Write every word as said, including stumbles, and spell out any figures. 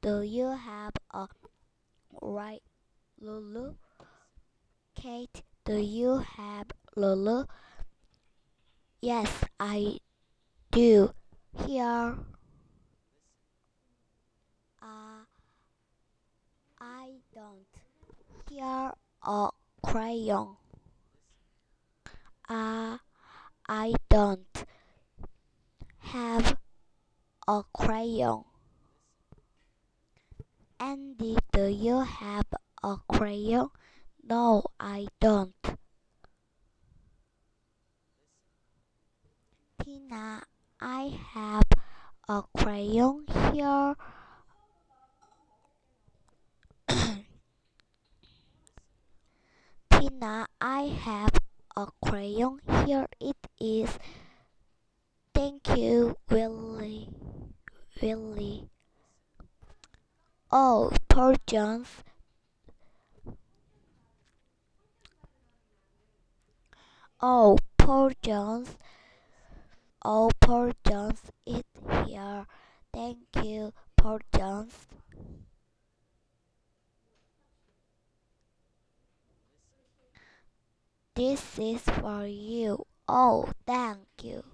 do you have a right, Lulu? Kate, do you have Lulu? Yes, I do. Here, uh, I don't. Here, a crayon. Uh, I don't have a crayon. Andy, do you have a crayon? No, I don't. Tina, I have a crayon here. Tina, I have a crayon. Here it is. Thank you, Willie. Willie. Oh, poor Jones. Oh, poor Jones. Oh, poor Jones is here. Thank you, poor Jones. This is for you. Oh, thank you.